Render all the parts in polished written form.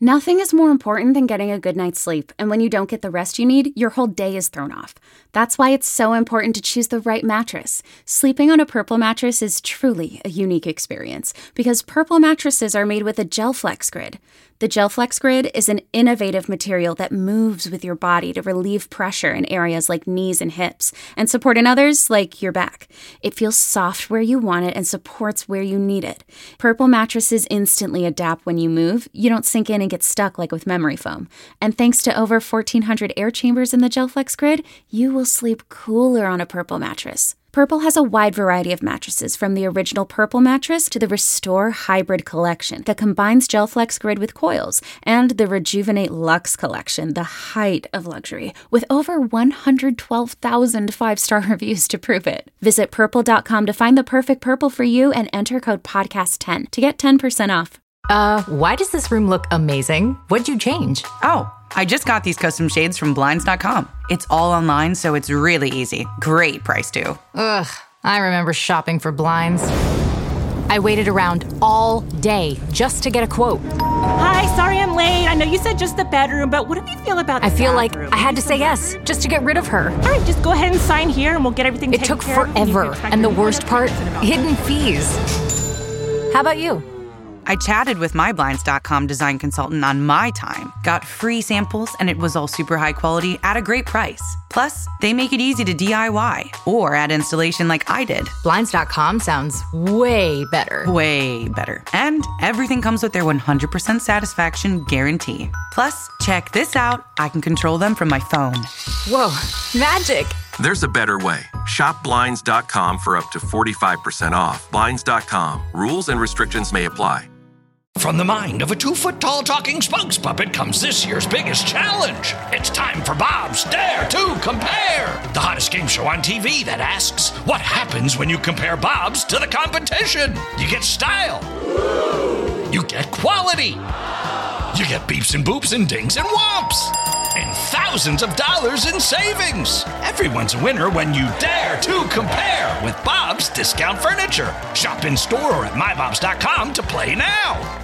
Nothing is more important than getting a good night's sleep, and when you don't get the rest you need, your whole day is thrown off. That's why it's so important to choose the right mattress. Sleeping on a Purple mattress is truly a unique experience, because Purple mattresses are made with a GelFlex Grid. The GelFlex Grid is an innovative material that moves with your body to relieve pressure in areas like knees and hips, and support in others like your back. It feels soft where you want it and supports where you need it. Purple mattresses instantly adapt when you move. You don't sink in and get stuck like with memory foam. And thanks to over 1,400 air chambers in the GelFlex Grid, you will sleep cooler on a Purple mattress. Purple has a wide variety of mattresses, from the original Purple mattress to the Restore Hybrid collection that combines GelFlex Grid with coils, and the Rejuvenate Luxe collection, the height of luxury, with over 112,000 five-star reviews to prove it. Visit Purple.com to find the perfect Purple for you and enter code PODCAST10 to get 10% off. Why does this room look amazing? What'd you change? Oh, I just got these custom shades from Blinds.com. It's all online, so it's really easy. Great price, too. Ugh, I remember shopping for blinds. I waited around all day just to get a quote. Hi, sorry I'm late. I know you said just the bedroom, but what do you feel about the I feel bathroom? like I had to say yes just to get rid of her. All right, just go ahead and sign here and we'll get everything taken care of. It took forever, and the worst part, hidden fees. How about you? I chatted with my Blinds.com design consultant on my time, got free samples, and it was all super high quality at a great price. Plus, they make it easy to DIY or add installation like I did. Blinds.com sounds way better. Way better. And everything comes with their 100% satisfaction guarantee. Plus, check this out. I can control them from my phone. Whoa, magic. There's a better way. Shop Blinds.com for up to 45% off. Blinds.com. Rules and restrictions may apply. From the mind of a 2-foot-tall talking spokes puppet comes this year's biggest challenge. It's time for Bob's Dare to Compare, the hottest game show on TV that asks, what happens when you compare Bob's to the competition? You get style. You get quality. You get beeps and boops and dings and whomps. And thousands of dollars in savings. Everyone's a winner when you dare to compare with Bob's Discount Furniture. Shop in store or at mybobs.com to play now.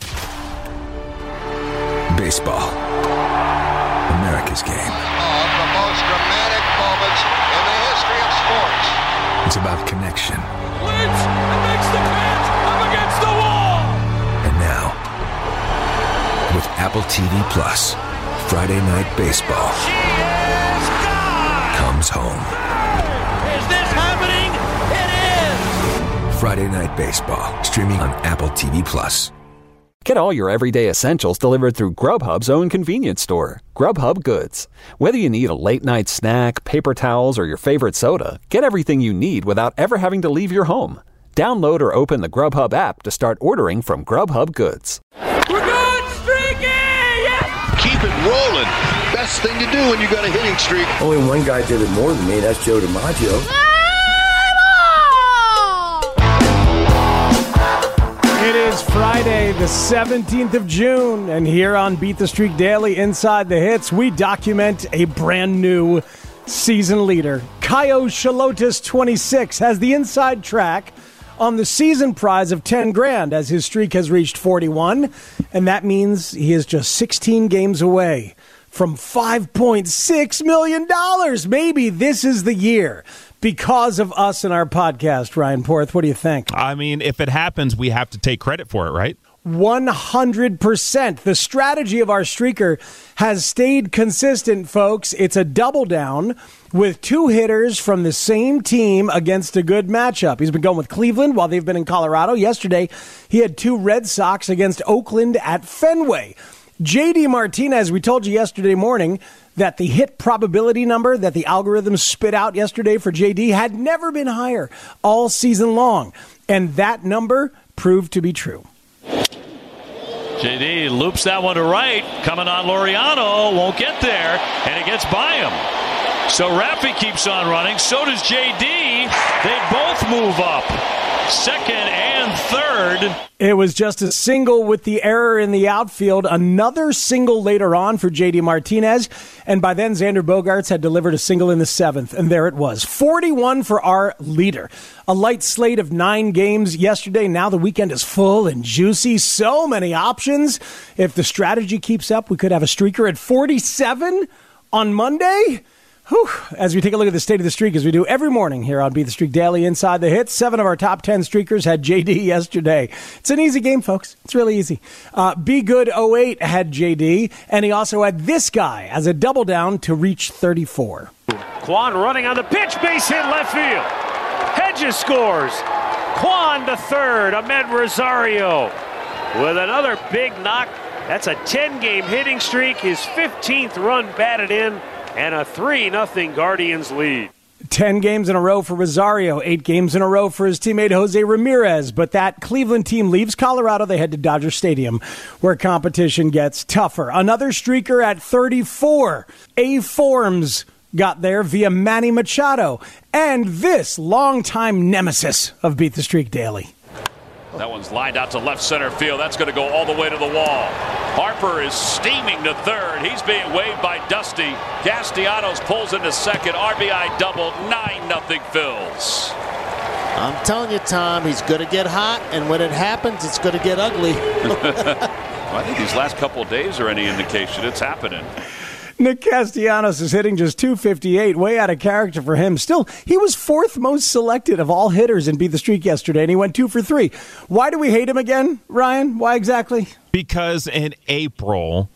Baseball. America's game. Of the most dramatic moments in the history of sports. It's about connection. Wins and makes the catch up against the wall. And now, with Apple TV Plus, Friday Night Baseball comes home. Is this happening? It is! Friday Night Baseball, streaming on Apple TV Plus. Get all your everyday essentials delivered through Grubhub's own convenience store, Grubhub Goods. Whether you need a late-night snack, paper towels, or your favorite soda, get everything you need without ever having to leave your home. Download or open the Grubhub app to start ordering from Grubhub Goods. We're going streaky! Yes! Keep it rolling. Best thing to do when you got a hitting streak. Only one guy did it more than me, that's Joe DiMaggio. It is Friday, the 17th of June, and here on Beat the Streak Daily Inside the Hits, we document a brand new season leader. Caio Shalotis, 26, has the inside track on the season prize of $10,000 as his streak has reached 41, and that means he is just 16 games away from $5.6 million. Maybe this is the year. Because of us and our podcast, Ryan Porth, what do you think? I mean, if it happens, we have to take credit for it, right? 100%. The strategy of our streaker has stayed consistent, folks. It's a double down with two hitters from the same team against a good matchup. He's been going with Cleveland while they've been in Colorado. Yesterday, he had two Red Sox against Oakland at Fenway. JD Martinez, we told you yesterday morning that the hit probability number that the algorithm spit out yesterday for JD had never been higher all season long. And that number proved to be true. JD loops that one to right. Coming on Laureano. Won't get there. And it gets by him. So Raffy keeps on running. So does JD. They both move up. second and third. It was just a single with the error in the outfield. Another single later on for J.D. Martinez. And by then, Xander Bogaerts had delivered a single in the seventh. And there it was. 41 for our leader. A light slate of 9 games yesterday. Now the weekend is full and juicy. So many options. If the strategy keeps up, we could have a streaker at 47 on Monday. Whew. As we take a look at the state of the streak, as we do every morning here on Beat the Streak Daily Inside the Hits, 7 of our top 10 streakers had JD yesterday. It's an easy game, folks. It's really easy. Be Good 08 had JD, and he also had this guy as a double down to reach 34. Kwan running on the pitch, base hit left field. Hedges scores. Kwan to third. Ahmed Rosario with another big knock. That's a 10-game hitting streak. His 15th run batted in. And a 3-0 Guardians lead. 10 games in a row for Rosario, 8 games in a row for his teammate Jose Ramirez. But that Cleveland team leaves Colorado. They head to Dodger Stadium, where competition gets tougher. Another streaker at 34. A. Forms got there via Manny Machado. And this longtime nemesis of Beat the Streak Daily. That one's lined out to left center field. That's going to go all the way to the wall. Harper is steaming to third. He's being waved by Dusty. Castellanos pulls into second. RBI double. 9-0 Phils. I'm telling you, Tom, he's going to get hot, and when it happens, it's going to get ugly. I think these last couple of days are any indication it's happening. Nick Castellanos is hitting just .258, way out of character for him. Still, he was 4th most selected of all hitters in Beat the Streak yesterday, and he went 2 for 3. Why do we hate him again, Ryan? Why exactly? Because in April,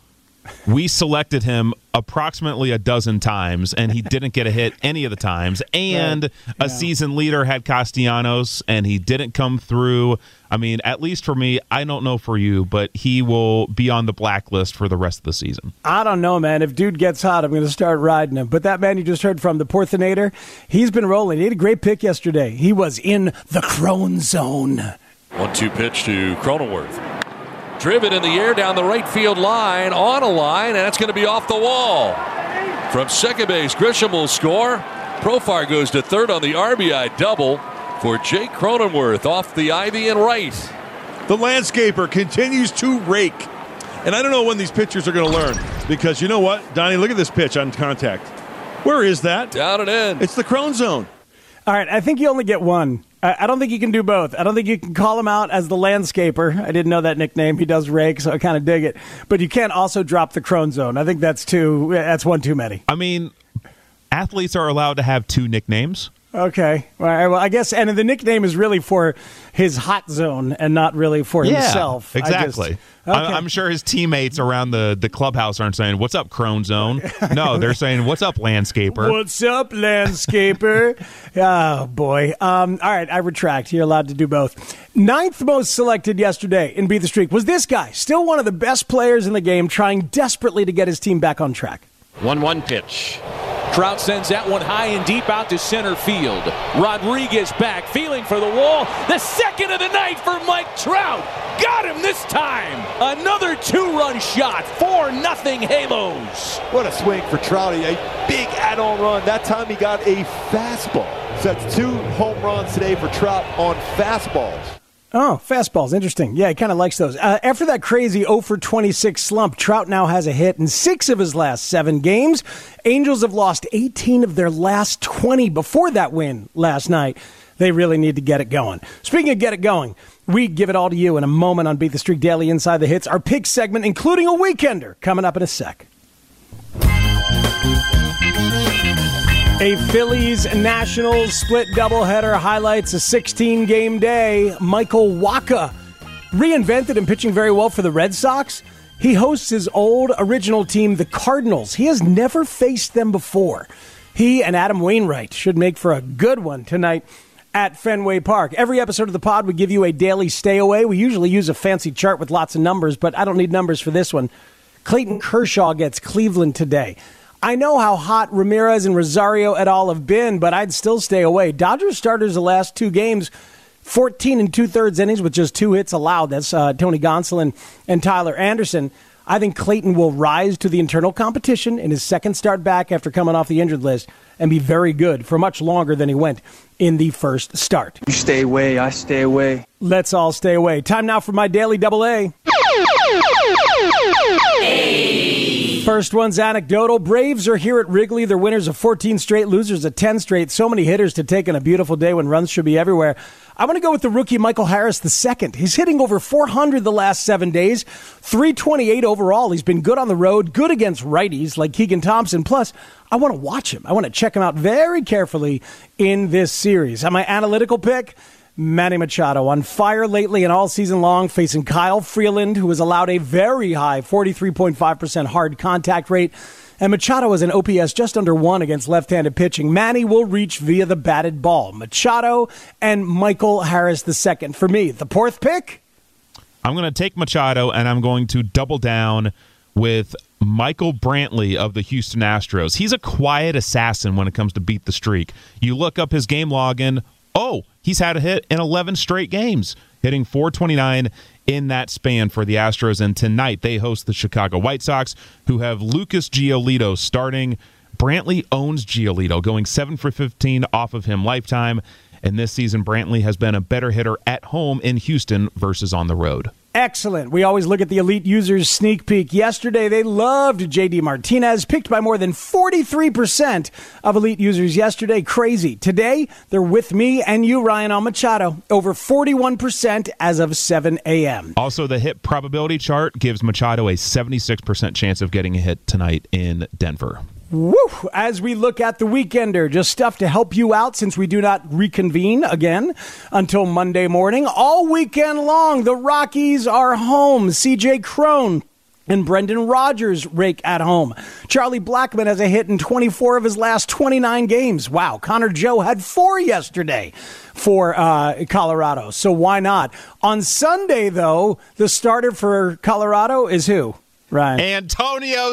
we selected him approximately a dozen times, and he didn't get a hit any of the times. And a season leader had Castellanos, and he didn't come through. I mean, at least for me, I don't know for you, but he will be on the blacklist for the rest of the season. I don't know, man. If dude gets hot, I'm going to start riding him. But that man you just heard from, the Porthinator, he's been rolling. He had a great pick yesterday. He was in the Crone zone. 1-2 pitch to Cronenworth. Driven in the air down the right field line, on a line, and that's going to be off the wall. From second base, Grisham will score. Profar goes to third on the RBI double for Jake Cronenworth off the ivy and right. The landscaper continues to rake. And I don't know when these pitchers are going to learn, because you know what, Donnie, look at this pitch on contact. Where is that? Down and in. It's the Crone zone. All right, I think you only get one. I don't think you can do both. I don't think you can call him out as the landscaper. I didn't know that nickname. He does rake, so I kind of dig it. But you can't also drop the Crone zone. I think that's one too many. I mean, athletes are allowed to have 2 nicknames. Okay. All right, well, I guess, and the nickname is really for his hot zone and not really for himself. Exactly. I'm sure his teammates around the clubhouse aren't saying, "What's up, Crone Zone?" No, they're saying, "What's up, landscaper?" What's up, landscaper? Oh, boy. All right, I retract. You're allowed to do both. 9th most selected yesterday in Beat the Streak was this guy, still one of the best players in the game, trying desperately to get his team back on track. 1-1 pitch. Trout sends that one high and deep out to center field. Rodriguez back, feeling for the wall. The second of the night for Mike Trout. Got him this time. Another 2-run shot. 4-0 Halos. What a swing for Trouty. A big add-on run. That time he got a fastball. So that's 2 home runs today for Trout on fastballs. Oh, fastballs. Interesting. Yeah, he kind of likes those. After that crazy 0 for 26 slump, Trout now has a hit in 6 of his last 7 games. Angels have lost 18 of their last 20 before that win last night. They really need to get it going. Speaking of get it going, we give it all to you in a moment on Beat the Streak Daily Inside the Hits, our pick segment, including a weekender, coming up in a sec. A Phillies-Nationals split doubleheader highlights a 16-game day. Michael Wacha, reinvented and pitching very well for the Red Sox. He hosts his old original team, the Cardinals. He has never faced them before. He and Adam Wainwright should make for a good one tonight at Fenway Park. Every episode of the pod, we give you a daily stay away. We usually use a fancy chart with lots of numbers, but I don't need numbers for this one. Clayton Kershaw gets Cleveland today. I know how hot Ramirez and Rosario et al. Have been, but I'd still stay away. Dodgers starters the last 2 games, 14 2/3 innings with just 2 hits allowed. That's Tony Gonsolin and Tyler Anderson. I think Clayton will rise to the internal competition in his second start back after coming off the injured list and be very good for much longer than he went in the first start. You stay away, I stay away. Let's all stay away. Time now for my daily double A. First one's anecdotal. Braves are here at Wrigley. They're winners of 14 straight, losers of 10 straight. So many hitters to take on a beautiful day when runs should be everywhere. I want to go with the rookie Michael Harris II. He's hitting over 400 the last 7 days, 328 overall. He's been good on the road, good against righties like Keegan Thompson. Plus, I want to watch him. I want to check him out very carefully in this series. And my analytical pick, Manny Machado, on fire lately and all season long, facing Kyle Freeland, who has allowed a very high 43.5% hard contact rate. And Machado has an OPS just under 1 against left-handed pitching. Manny will reach via the batted ball. Machado and Michael Harris II. For me, the fourth pick? I'm going to take Machado, and I'm going to double down with Michael Brantley of the Houston Astros. He's a quiet assassin when it comes to beat the streak. You look up his game log and, he's had a hit in 11 straight games, hitting .429 in that span for the Astros. And tonight they host the Chicago White Sox, who have Lucas Giolito starting. Brantley owns Giolito, going 7 for 15 off of him lifetime. And this season, Brantley has been a better hitter at home in Houston versus on the road. Excellent. We always look at the elite users sneak peek. Yesterday, they loved J.D. Martinez, picked by more than 43% of elite users yesterday. Crazy. Today, they're with me and you, Ryan, on Machado, over 41% as of 7 a.m. Also, the hit probability chart gives Machado a 76% chance of getting a hit tonight in Denver. Woo! As we look at the weekender, just stuff to help you out since we do not reconvene again until Monday morning. All weekend long, the Rockies are home. C.J. Cron and Brendan Rodgers rake at home. Charlie Blackmon has a hit in 24 of his last 29 games. Wow. Connor Joe had 4 yesterday for Colorado, so why not? On Sunday, though, the starter for Colorado is who? Ryan. Antonio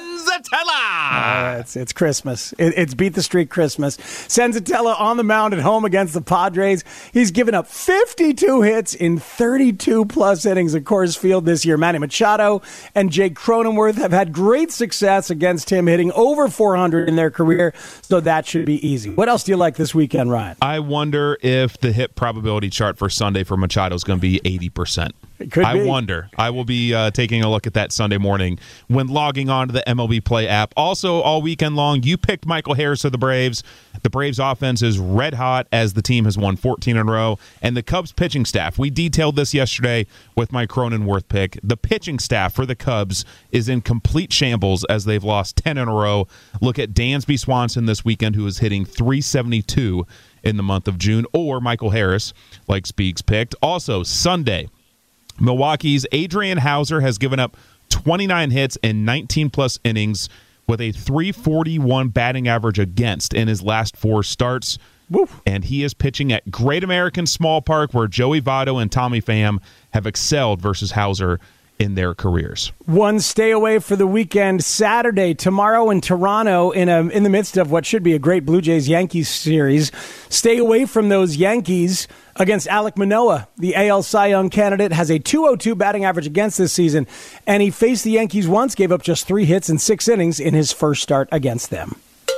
Senzatella. It's Christmas. It's beat the streak Christmas. Senzatella on the mound at home against the Padres. He's given up 52 hits in 32-plus innings at Coors Field this year. Manny Machado and Jake Cronenworth have had great success against him, hitting over 400 in their career, so that should be easy. What else do you like this weekend, Ryan? I wonder if the hit probability chart for Sunday for Machado is going to be 80%. I wonder. I will be taking a look at that Sunday morning when logging on to the MLB Play app. Also, all weekend long, you picked Michael Harris of the Braves. The Braves offense is red hot as the team has won 14 in a row. And the Cubs pitching staff, we detailed this yesterday with my Cronenworth pick. The pitching staff for the Cubs is in complete shambles as they've lost 10 in a row. Look at Dansby Swanson this weekend, who is hitting .372 in the month of June, or Michael Harris, like Speaks picked. Also, Sunday, Milwaukee's Adrian Hauser has given up 29 hits in 19-plus innings with a .341 batting average against in his last 4 starts. Woo. And he is pitching at Great American Small Park, where Joey Votto and Tommy Pham have excelled versus Hauser in their careers. One stay away for the weekend. Saturday, tomorrow in Toronto, in the midst of what should be a great Blue Jays-Yankees series. Stay away from those Yankees against Alek Manoah. The AL Cy Young candidate has a .202 batting average against this season, and he faced the Yankees once, gave up just 3 hits in 6 innings in his first start against them.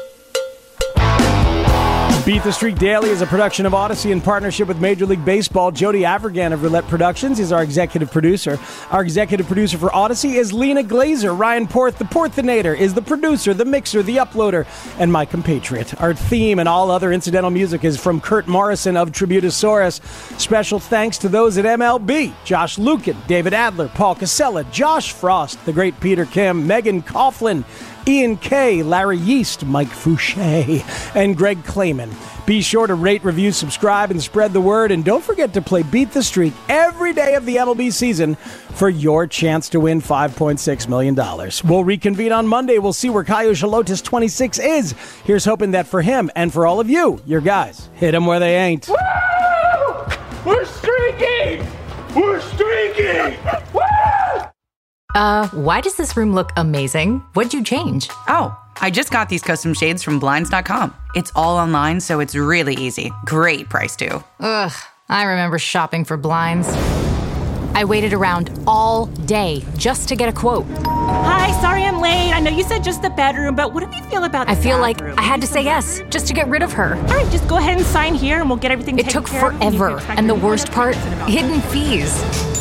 Beat the Streak Daily is a production of Odyssey in partnership with Major League Baseball. Jody Avergan of Roulette Productions is our executive producer. Our executive producer for Odyssey is Lena Glazer. Ryan Porth, the Porthinator, is the producer, the mixer, the uploader, and my compatriot. Our theme and all other incidental music is from Kurt Morrison of Tributosaurus. Special thanks to those at MLB: Josh Lukin, David Adler, Paul Casella, Josh Frost, the great Peter Kim, Megan Coughlin, Ian Kay, Larry Yeast, Mike Fouché, and Greg Clayman. Be sure to rate, review, subscribe, and spread the word. And don't forget to play Beat the Streak every day of the MLB season for your chance to win $5.6 million. We'll reconvene on Monday. We'll see where Caio Shalotis 26 is. Here's hoping that for him and for all of you, your guys, hit them where they ain't. Woo! We're streaking! We're streaking! Woo! Why does this room look amazing? What'd you change? Oh, I just got these custom shades from Blinds.com. It's all online, so it's really easy. Great price, too. Ugh, I remember shopping for blinds. I waited around all day just to get a quote. Hi, sorry I'm late. I know you said just the bedroom, but what do you feel about the I feel bathroom? like I had to say yes just to get rid of her. All right, just go ahead and sign here and we'll get everything It taken took care of. forever, and the worst part, hidden fees.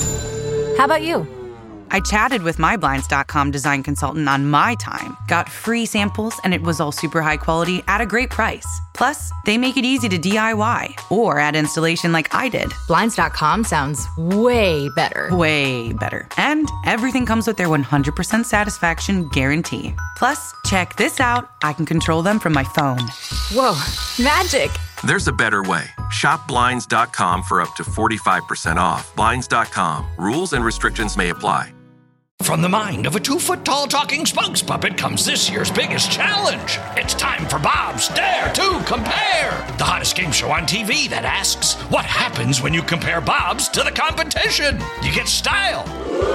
How about you? I chatted with my Blinds.com design consultant on my time, got free samples, and it was all super high quality at a great price. Plus, they make it easy to DIY or add installation like I did. Blinds.com sounds way better. Way better. And everything comes with their 100% satisfaction guarantee. Plus, check this out. I can control them from my phone. Whoa, magic. There's a better way. Shop Blinds.com for up to 45% off. Blinds.com. Rules and restrictions may apply. From the mind of a 2-foot-tall talking spokes puppet comes this year's biggest challenge. It's time for Bob's Dare to Compare, the hottest game show on TV that asks, what happens when you compare Bob's to the competition? You get style.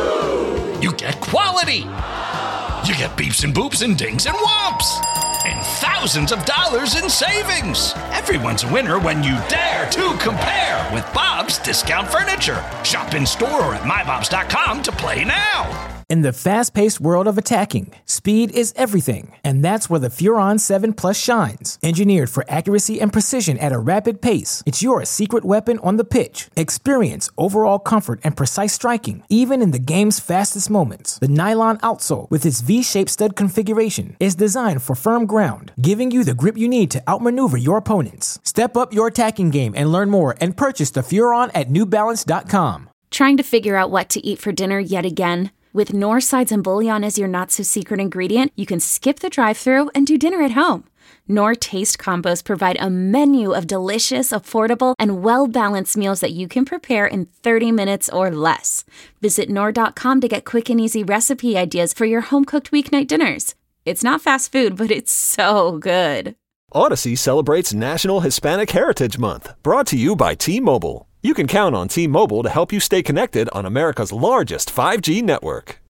You get quality. You get beeps and boops and dings and whomps. And thousands of dollars in savings. Everyone's a winner when you dare to compare with Bob's Discount Furniture. Shop in store or at mybobs.com to play now. In the fast-paced world of attacking, speed is everything, and that's where the Furon 7 Plus shines. Engineered for accuracy and precision at a rapid pace, it's your secret weapon on the pitch. Experience overall comfort and precise striking, even in the game's fastest moments. The nylon outsole, with its V-shaped stud configuration, is designed for firm ground, giving you the grip you need to outmaneuver your opponents. Step up your attacking game and learn more and purchase the Furon at newbalance.com. Trying to figure out what to eat for dinner yet again? With Knorr sides and bouillon as your not-so-secret ingredient, you can skip the drive-thru and do dinner at home. Knorr Taste Combos provide a menu of delicious, affordable, and well-balanced meals that you can prepare in 30 minutes or less. Visit Knorr.com to get quick and easy recipe ideas for your home-cooked weeknight dinners. It's not fast food, but it's so good. Odyssey celebrates National Hispanic Heritage Month, brought to you by T-Mobile. You can count on T-Mobile to help you stay connected on America's largest 5G network.